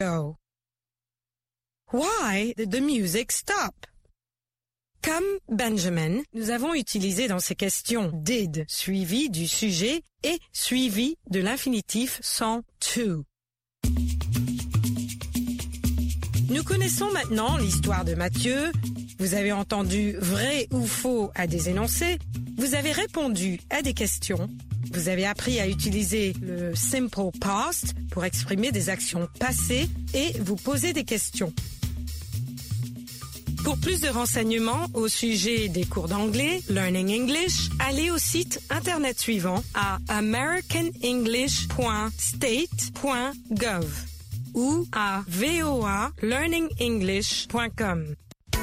Go. Why did the music stop? Comme Benjamin, nous avons utilisé dans ces questions did suivi du sujet et suivi de l'infinitif sans to. Nous connaissons maintenant l'histoire de Matthieu. Vous avez entendu vrai ou faux à des énoncés. Vous avez répondu à des questions. Vous avez appris à utiliser le simple past pour exprimer des actions passées et vous poser des questions. Pour plus de renseignements au sujet des cours d'anglais, Learning English, allez au site internet suivant à americanenglish.state.gov ou à voalearningenglish.com.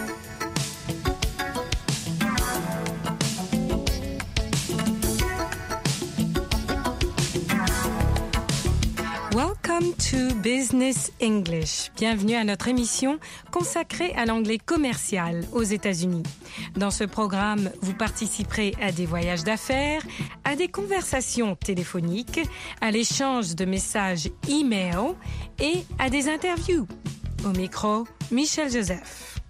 Welcome to Business English. Bienvenue à notre émission consacrée à l'anglais commercial aux États-Unis. Dans ce programme, vous participerez à des voyages d'affaires, à des conversations téléphoniques, à l'échange de messages e-mail et à des interviews. Au micro, Michel Joseph.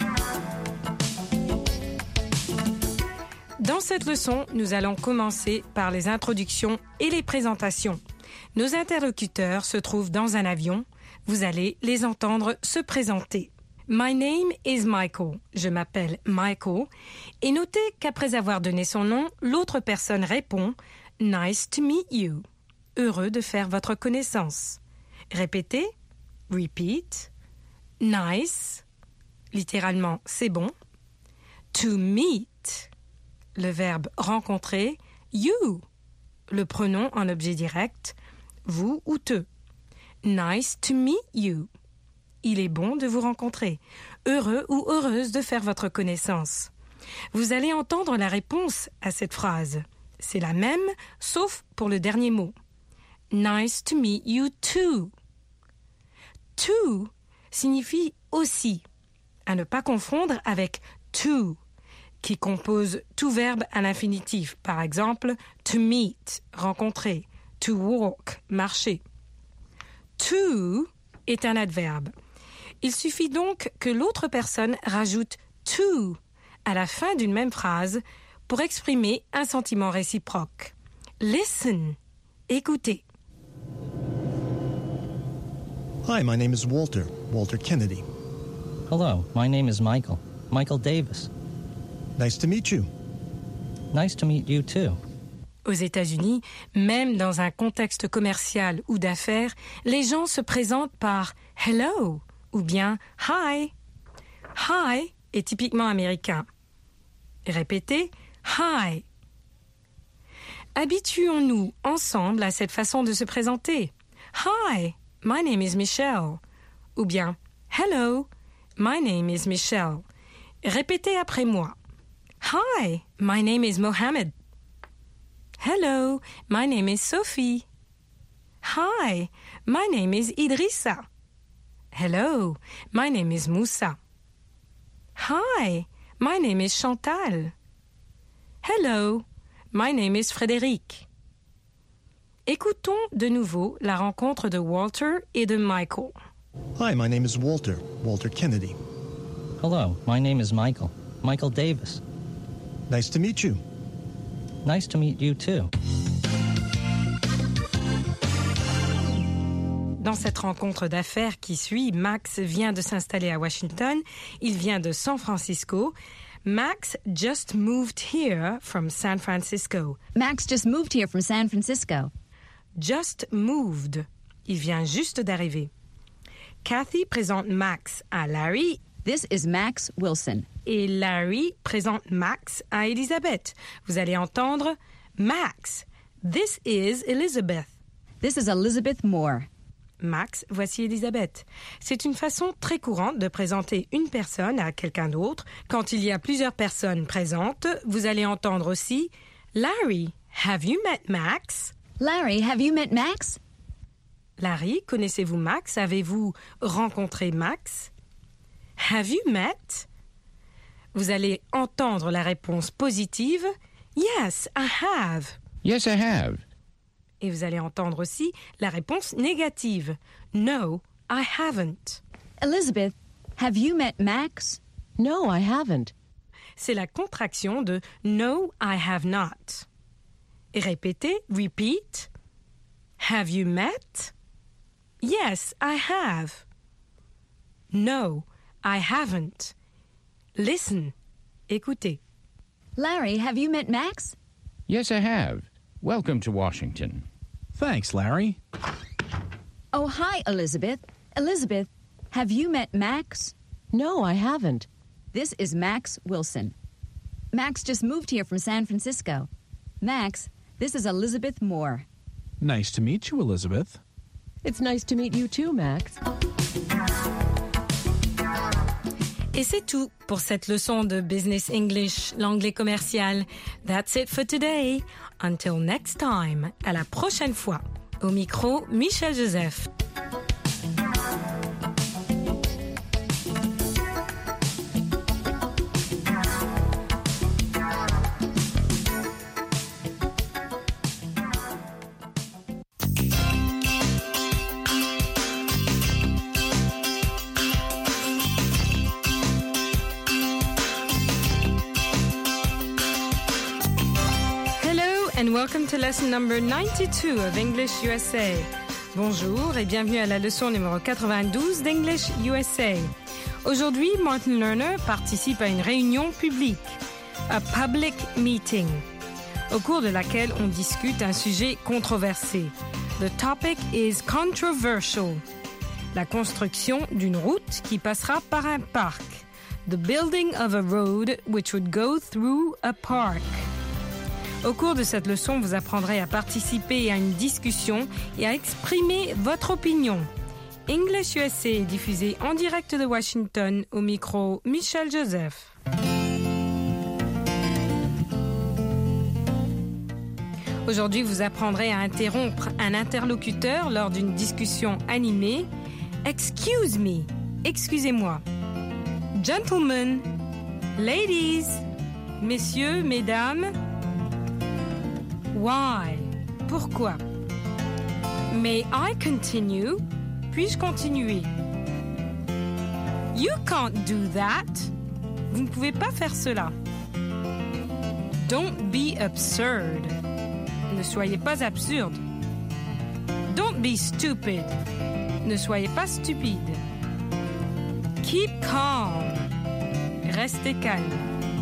Dans cette leçon, nous allons commencer par les introductions et les présentations. Nos interlocuteurs se trouvent dans un avion. Vous allez les entendre se présenter. My name is Michael. Je m'appelle Michael. Et notez qu'après avoir donné son nom, l'autre personne répond « Nice to meet you ». Heureux de faire votre connaissance. Répétez. Repeat. Nice. Littéralement, c'est bon. To meet. Le verbe rencontrer. You. Le pronom en objet direct. Vous ou te. Nice to meet you. Il est bon de vous rencontrer. Heureux ou heureuse de faire votre connaissance. Vous allez entendre la réponse à cette phrase. C'est la même, sauf pour le dernier mot. Nice to meet you too. To signifie aussi, à ne pas confondre avec to, qui compose tout verbe à l'infinitif. Par exemple, to meet, rencontrer. To walk, marcher. To est un adverbe. Il suffit donc que l'autre personne rajoute to à la fin d'une même phrase pour exprimer un sentiment réciproque. Listen, écoutez. Hi, my name is Walter Kennedy. Hello, my name is Michael Davis. Nice to meet you. Nice to meet you too. Aux États-Unis, même dans un contexte commercial ou d'affaires, les gens se présentent par « hello » ou bien « hi ». « Hi » est typiquement américain. Répétez « hi ». Habituons-nous ensemble à cette façon de se présenter. « Hi, my name is Michelle » ou bien « hello, my name is Michelle ». Répétez après moi. « Hi, my name is Mohammed ». Hello, my name is Sophie. Hi, my name is Idrissa. Hello, my name is Moussa. Hi, my name is Chantal. Hello, my name is Frédéric. Écoutons de nouveau la rencontre de Walter et de Michael. Hi, my name is Walter Kennedy. Hello, my name is Michael Davis. Nice to meet you. Nice to meet you too. Dans cette rencontre d'affaires qui suit, Max vient de s'installer à Washington. Il vient de San Francisco. Max just moved here from San Francisco. Max just moved here from San Francisco. Just moved. Il vient juste d'arriver. Kathy présente Max à Larry. This is Max Wilson. Et Larry présente Max à Elizabeth. Vous allez entendre Max. This is Elizabeth. This is Elizabeth Moore. Max, voici Elizabeth. C'est une façon très courante de présenter une personne à quelqu'un d'autre. Quand il y a plusieurs personnes présentes, vous allez entendre aussi Larry, have you met Max? Larry, have you met Max? Larry, connaissez-vous Max? Avez-vous rencontré Max? Have you met? Vous allez entendre la réponse positive. Yes, I have. Yes, I have. Et vous allez entendre aussi la réponse négative. No, I haven't. Elizabeth, have you met Max? No, I haven't. C'est la contraction de No, I have not. Et répétez, repeat. Have you met? Yes, I have. No, I haven't. Listen. Écoutez. Larry, have you met Max? Yes, I have. Welcome to Washington. Thanks, Larry. Oh, hi, Elizabeth. Elizabeth, have you met Max? No, I haven't. This is Max Wilson. Max just moved here from San Francisco. Max, this is Elizabeth Moore. Nice to meet you, Elizabeth. It's nice to meet you too, Max. Et c'est tout pour cette leçon de Business English, l'anglais commercial. That's it for today. Until next time. À la prochaine fois. Au micro, Michel Joseph. And welcome to lesson number 92 of English USA. Bonjour et bienvenue à la leçon numéro 92 d'English USA. Aujourd'hui, Martin Lerner participe à une réunion publique, a public meeting, au cours de laquelle on discute un sujet controversé. The topic is controversial. La construction d'une route qui passera par un parc. The building of a road which would go through a park. Au cours de cette leçon, vous apprendrez à participer à une discussion et à exprimer votre opinion. English USA est diffusé en direct de Washington au micro Michel Joseph. Aujourd'hui, vous apprendrez à interrompre un interlocuteur lors d'une discussion animée. Excuse me, excusez-moi. Gentlemen, ladies, messieurs, mesdames. Why? Pourquoi? May I continue? Puis-je continuer? You can't do that. Vous ne pouvez pas faire cela. Don't be absurd. Ne soyez pas absurde. Don't be stupid. Ne soyez pas stupide. Keep calm. Restez calme.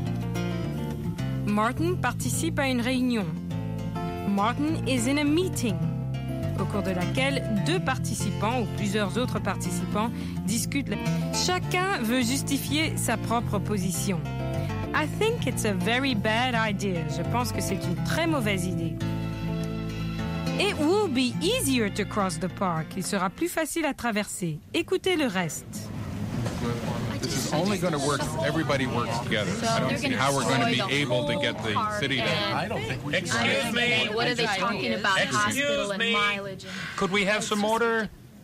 Martin participe à une réunion. Martin is in a meeting, au cours de laquelle deux participants ou plusieurs autres participants discutent. Chacun veut justifier sa propre position. I think it's a very bad idea. Je pense que c'est une très mauvaise idée. It will be easier to cross the park. Il sera plus facile à traverser. Écoutez le reste. This is only going to work if everybody works together. I don't see how we're going to be able to get the city to... I don't think we... Excuse me. What are they talking about? Hospital and mileage. Could we have some order?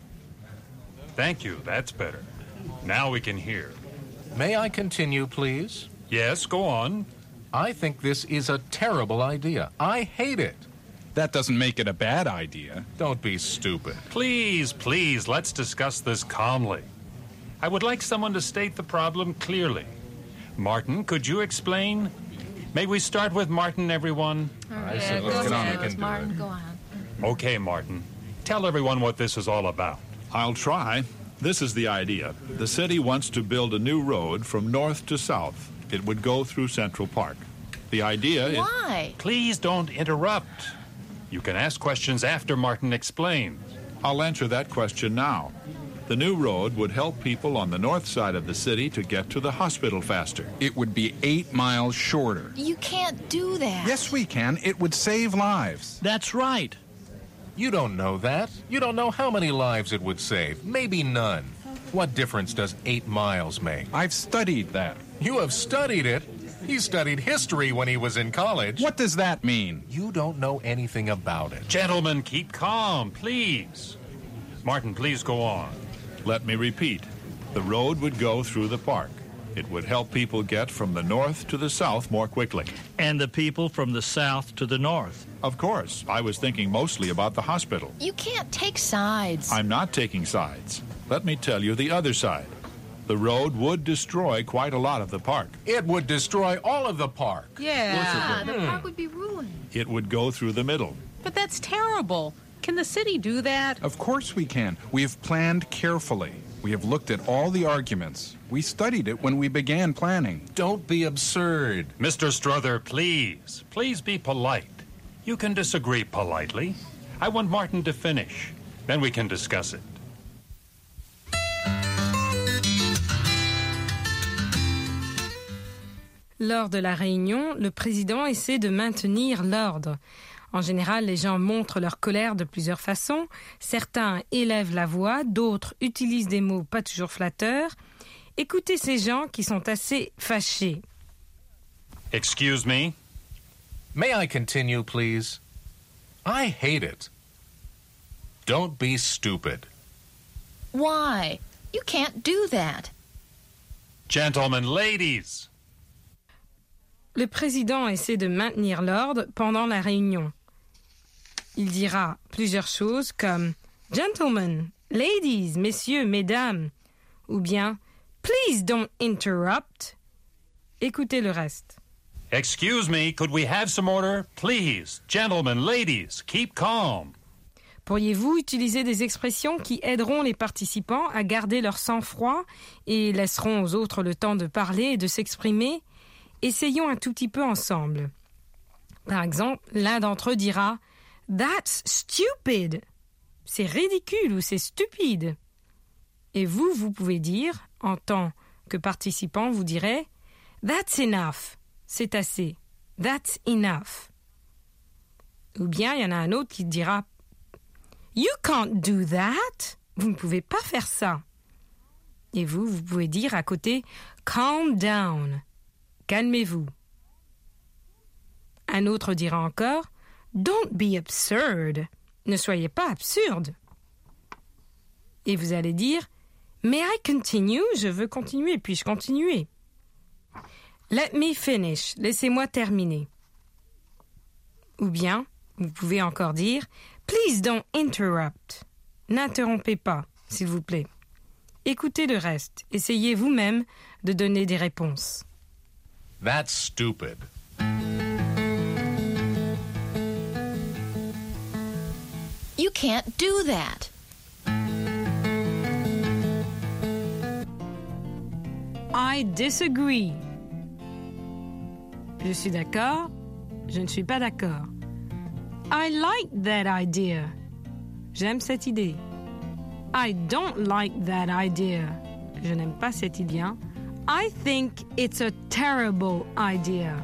Thank you. That's better. Now we can hear. May I continue, please? Yes, go on. I think this is a terrible idea. I hate it. That doesn't make it a bad idea. Don't be stupid. Please, let's discuss this calmly. I would like someone to state the problem clearly. Martin, could you explain? May we start with Martin, everyone? I said let's get on. We can Martin, do it. go on. Okay, Martin. Tell everyone what this is all about. I'll try. This is the idea. The city wants to build a new road from north to south. It would go through Central Park. The idea is... Why? Please don't interrupt. You can ask questions after Martin explains. I'll answer that question now. The new road would help people on the north side of the city to get to the hospital faster. It would be 8 miles shorter. You can't do that. Yes, we can. It would save lives. That's right. You don't know that. You don't know how many lives it would save. Maybe none. What difference does 8 miles make? I've studied that. You have studied it? He studied history when he was in college. What does that mean? You don't know anything about it. Gentlemen, keep calm, please. Martin, please go on. Let me repeat. The road would go through the park. It would help people get from the north to the south more quickly. And the people from the south to the north. Of course, I was thinking mostly about the hospital. You can't take sides. I'm not taking sides. Let me tell you the other side. The road would destroy quite a lot of the park. It would destroy all of the park. Yeah, the park would be ruined. It would go through the middle. But that's terrible. Can the city do that? Of course we can. We have planned carefully. We have looked at all the arguments. We studied it when we began planning. Don't be absurd. Mr. Strother, please. Please be polite. You can disagree politely. I want Martin to finish. Then we can discuss it. Lors de la réunion, le président essaie de maintenir l'ordre. En général, les gens montrent leur colère de plusieurs façons. Certains élèvent la voix, d'autres utilisent des mots pas toujours flatteurs. Écoutez ces gens qui sont assez fâchés. Excuse me? May I continue, please? I hate it. Don't be stupid. Why? You can't do that. Gentlemen, ladies. Le président essaie de maintenir l'ordre pendant la réunion. Il dira plusieurs choses comme « Gentlemen, ladies, messieurs, mesdames » ou bien « Please don't interrupt ». Écoutez le reste. Excuse me, could we have some order? Please, gentlemen, ladies, keep calm. Pourriez-vous utiliser des expressions qui aideront les participants à garder leur sang-froid et laisseront aux autres le temps de parler et de s'exprimer? Essayons un tout petit peu ensemble. Par exemple, l'un d'entre eux dira « That's stupid !» C'est ridicule ou c'est stupide. Et vous pouvez dire, en tant que participant, vous direz « That's enough !» C'est assez. « That's enough !» Ou bien, il y en a un autre qui dira « You can't do that !» Vous ne pouvez pas faire ça. Et vous pouvez dire à côté « Calm down !» Calmez-vous. Un autre dira encore « Don't be absurd !» Ne soyez pas absurde. Et vous allez dire « May I continue ?» Je veux continuer, puis-je continuer. « Let me finish » Laissez-moi terminer. Ou bien, vous pouvez encore dire « Please don't interrupt » N'interrompez pas, s'il vous plaît. Écoutez le reste. Essayez vous-même de donner des réponses. That's stupid. You can't do that. I disagree. Je suis d'accord. Je ne suis pas d'accord. I like that idea. J'aime cette idée. I don't like that idea. Je n'aime pas cette idée. I think it's a terrible idea.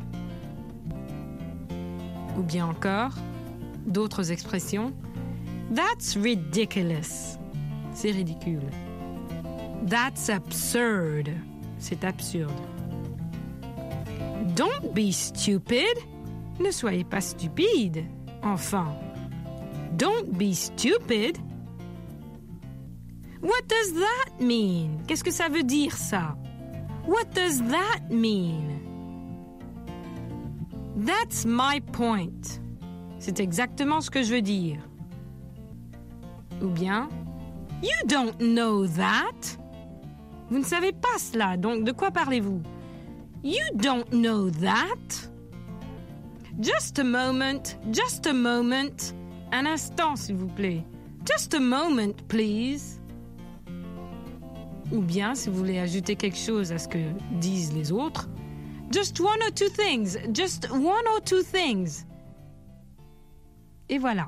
Ou bien encore, d'autres expressions. That's ridiculous. C'est ridicule. That's absurd. C'est absurde. Don't be stupid. Ne soyez pas stupide. Enfin. Don't be stupid. What does that mean? Qu'est-ce que ça veut dire, ça? What does that mean? That's my point. C'est exactement ce que je veux dire. Ou bien, you don't know that. Vous ne savez pas cela, donc de quoi parlez-vous? You don't know that. Just a moment, just a moment. Un instant, s'il vous plaît. Just a moment, please. Ou bien, si vous voulez ajouter quelque chose à ce que disent les autres, just one or two things. Just one or two things. Et voilà.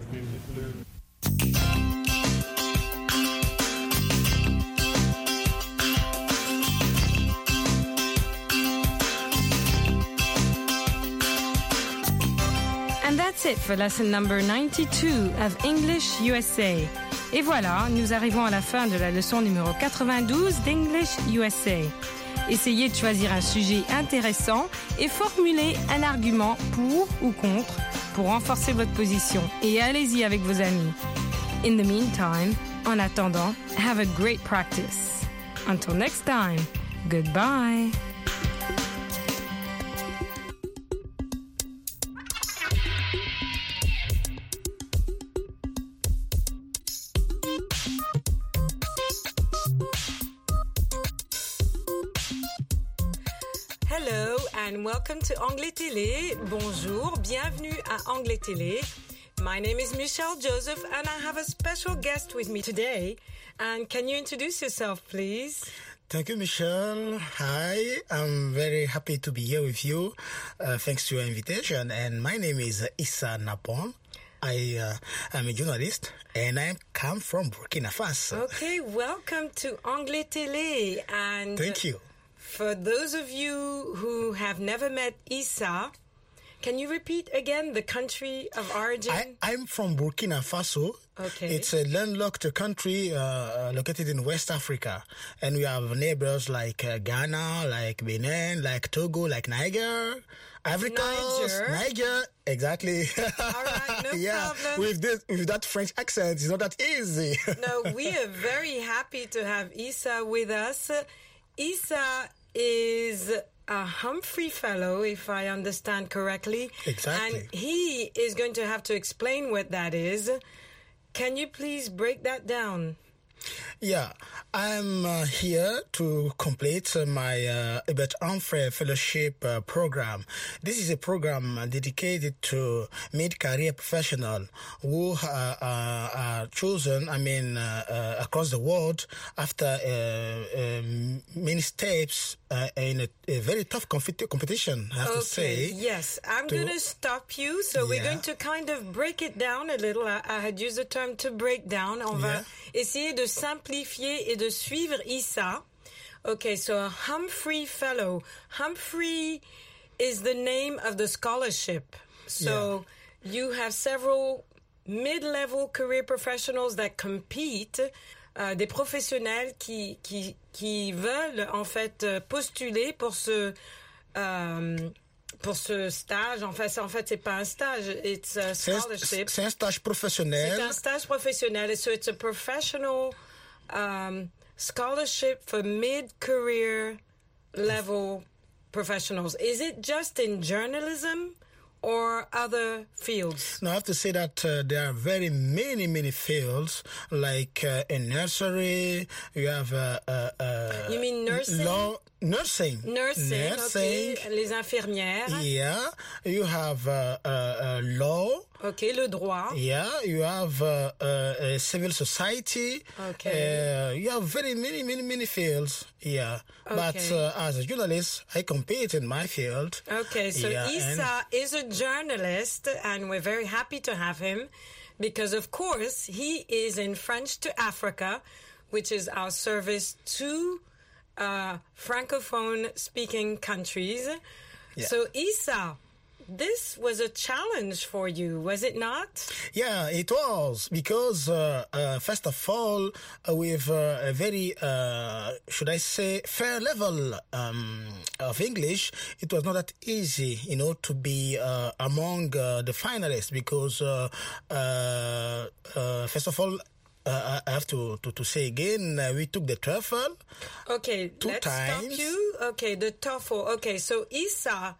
And that's it for lesson number 92 of English USA. Et voilà, nous arrivons à la fin de la leçon numéro 92 d'English USA. Essayez de choisir un sujet intéressant et formulez un argument pour ou contre pour renforcer votre position. Et allez-y avec vos amis. In the meantime, en attendant, have a great practice. Until next time, goodbye. Hello and welcome to Anglais Télé. Bonjour, bienvenue à Anglais Télé. My name is Michelle Joseph and I have a special guest with me today. And can you introduce yourself, please? Thank you, Michelle. Hi, I'm very happy to be here with you. Thanks to your invitation. And my name is Issa Napon. I am a journalist and I come from Burkina Faso. Okay, welcome to Anglais Télé. And thank you. For those of you who have never met Issa, can you repeat again the country of origin? I'm from Burkina Faso. Okay. It's a landlocked country located in West Africa. And we have neighbors like Ghana, like Benin, like Togo, like Niger, Ivory Coast, Niger. Exactly. All right, no problem. With that French accent, it's not that easy. No, we are very happy to have Issa with us. Issa is a Humphrey Fellow, if I understand correctly. Exactly. And he is going to have to explain what that is. Can you please break that down? Yeah, I'm here to complete my Hubert Humphrey Fellowship program. This is a program dedicated to mid-career professionals who are chosen, across the world after many steps in a very tough competition, I have to say. Yes, I'm going to stop you. So we're going to kind of break it down a little. I had used the term to break down. On va essayer de simplifier et de suivre Issa. Okay, so a Humphrey Fellow. Humphrey is the name of the scholarship. So you have several mid-level career professionals that compete, des professionnels qui veulent en fait postuler pour ce stage. En fait, c'est pas un stage, it's a scholarship. C'est un stage professionnel. C'est un stage professionnel. So it's a professional scholarship for mid-career level professionals. Is it just in journalism or other fields? No, I have to say that there are very many fields, like in nursery, you have... you mean nursing? Nursing. Okay. Les infirmières. Yeah. You have law. Okay, le droit. Yeah. You have civil society. Okay. You have very many fields. Yeah. Okay. But as a journalist, I compete in my field. Okay, so Issa is a journalist, and we're very happy to have him because, of course, he is in French to Africa, which is our service to Francophone-speaking countries. Yeah. So, Issa, this was a challenge for you, was it not? Yeah, it was, because first of all, with a very, should I say, fair level of English, it was not that easy, to be among the finalists, because first of all, I have to say again, we took the TOEFL. Okay, let's stop you. Okay, the TOEFL. Okay, so Issa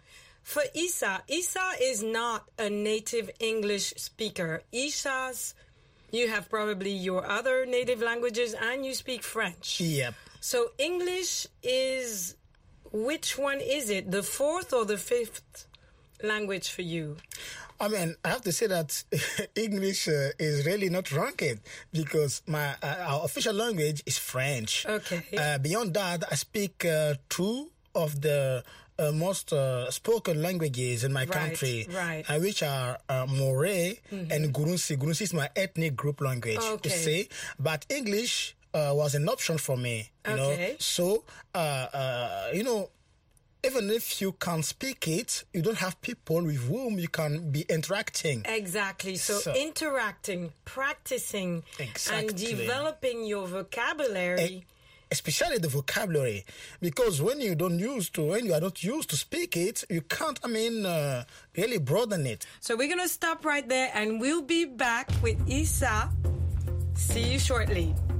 is not a native English speaker. You have probably your other native languages and you speak French. Yep. So English is, which one is it? The fourth or the fifth language for you? I have to say that English is really not ranked because our official language is French. Okay. Beyond that, I speak two of the most spoken languages in my country, which are Moray and Gurunsi. Gurunsi is my ethnic group language, you see. But English was an option for me, you know. So, even if you can't speak it, you don't have people with whom you can be interacting. Exactly. So interacting, practicing, and developing your vocabulary. Especially the vocabulary, because when you are not used to speak it, you can't, really broaden it. So we're going to stop right there and we'll be back with Issa. See you shortly.